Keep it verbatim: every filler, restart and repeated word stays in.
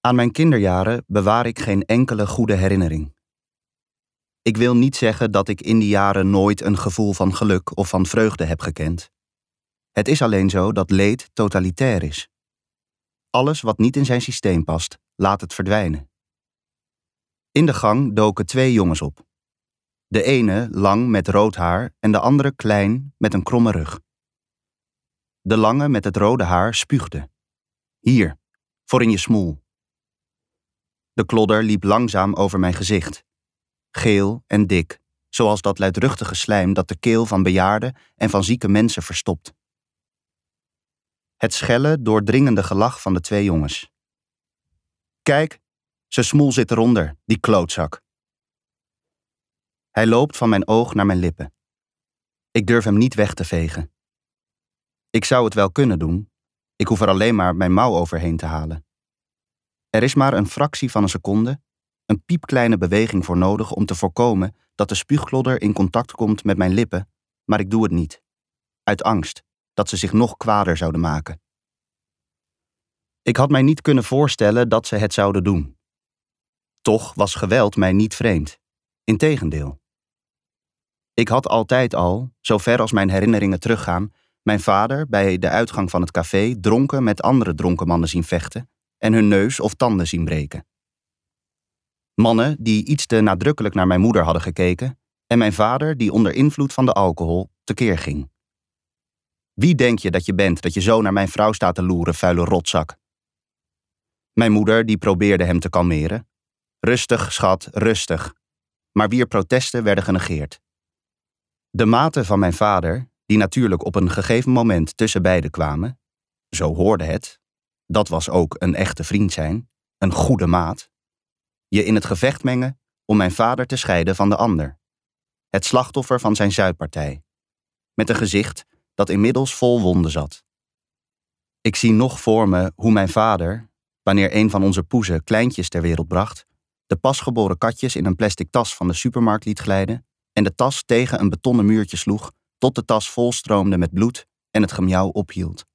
Aan mijn kinderjaren bewaar ik geen enkele goede herinnering. Ik wil niet zeggen dat ik in die jaren nooit een gevoel van geluk of van vreugde heb gekend. Het is alleen zo dat leed totalitair is. Alles wat niet in zijn systeem past, laat het verdwijnen. In de gang doken twee jongens op. De ene lang met rood haar en de andere klein met een kromme rug. De lange met het rode haar spuugde. Hier, voor in je smoel. De klodder liep langzaam over mijn gezicht. Geel en dik, zoals dat luidruchtige slijm dat de keel van bejaarde en van zieke mensen verstopt. Het schelle, doordringende gelach van de twee jongens. Kijk, zijn smoel zit eronder, die klootzak. Hij loopt van mijn oog naar mijn lippen. Ik durf hem niet weg te vegen. Ik zou het wel kunnen doen. Ik hoef er alleen maar mijn mouw overheen te halen. Er is maar een fractie van een seconde, een piepkleine beweging voor nodig om te voorkomen dat de spuugklodder in contact komt met mijn lippen, maar ik doe het niet. Uit angst dat ze zich nog kwaader zouden maken. Ik had mij niet kunnen voorstellen dat ze het zouden doen. Toch was geweld mij niet vreemd. Integendeel. Ik had altijd al, zover als mijn herinneringen teruggaan, mijn vader bij de uitgang van het café dronken met andere dronken mannen zien vechten en hun neus of tanden zien breken. Mannen die iets te nadrukkelijk naar mijn moeder hadden gekeken en mijn vader die onder invloed van de alcohol tekeer ging. Wie denk je dat je bent dat je zo naar mijn vrouw staat te loeren, vuile rotzak? Mijn moeder die probeerde hem te kalmeren. Rustig, schat, rustig. Maar wier protesten werden genegeerd. De maten van mijn vader, die natuurlijk op een gegeven moment tussen beiden kwamen, zo hoorde het, dat was ook een echte vriend zijn, een goede maat, je in het gevecht mengen om mijn vader te scheiden van de ander. Het slachtoffer van zijn zuippartij. Met een gezicht dat inmiddels vol wonden zat. Ik zie nog voor me hoe mijn vader, wanneer een van onze poezen kleintjes ter wereld bracht, de pasgeboren katjes in een plastic tas van de supermarkt liet glijden en de tas tegen een betonnen muurtje sloeg tot de tas volstroomde met bloed en het gemiauw ophield.